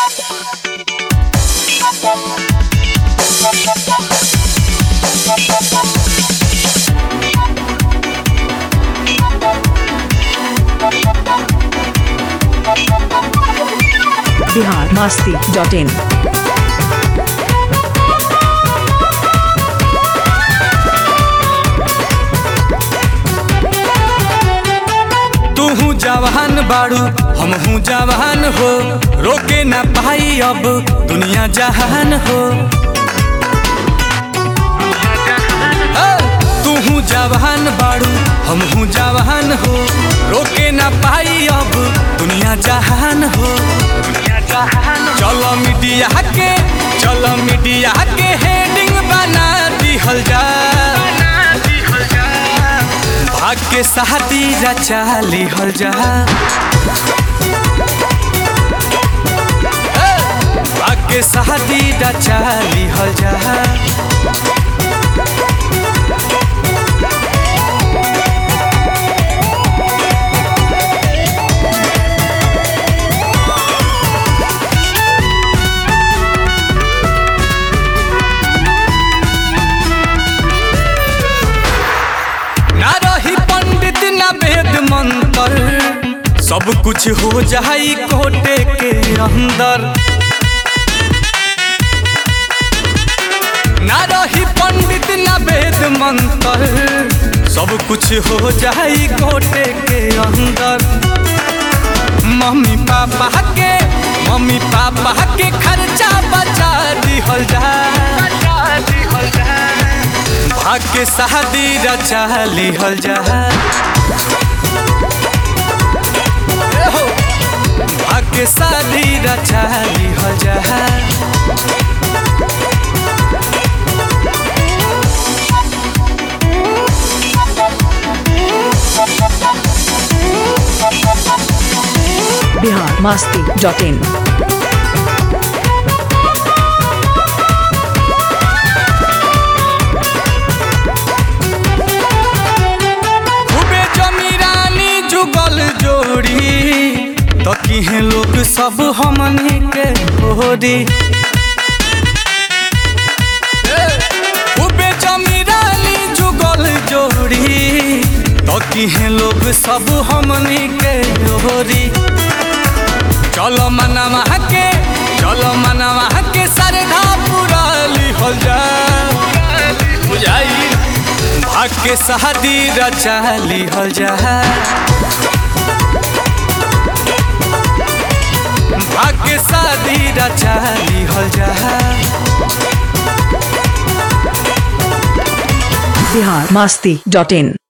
biharmasti.in। तू जवान बाड़ू हमहू जवान हो, रोके ना पाई अब दुनिया जहान हो। तू जवान बाड़ू हमहू जवान हो, रोके ना पाई अब दुनिया जहान हो। चलो मीडिया के हेडिंग बना दिहल जा, भाग के शादी रचा लिहल जा, भाग के शादी रचा लिहल जा। वेद मंत्र सब कुछ हो जाई कोटे के अंदर, ना रही पंडित ना वेद मंत्र सब कुछ हो जाई कोटे के अंदर। मम्मी पापा के खर्चा बचा दिहल जा, भाग के शादी रचा लिहल जा, भाग के शादी रचा लिहल जा। biharmasti.in। तो किहे लोग सब हमनी के होरी, खूबे जमीरानी जुगल जोड़ी। तो किहे लोग सब हमनी के होरी, चलो मनवा के सरधा पूरा लिहल जा, बुझाई भाग के शादी रचा लिहल जा, भाग के शादी रचा लिहल जा। biharmasti.in।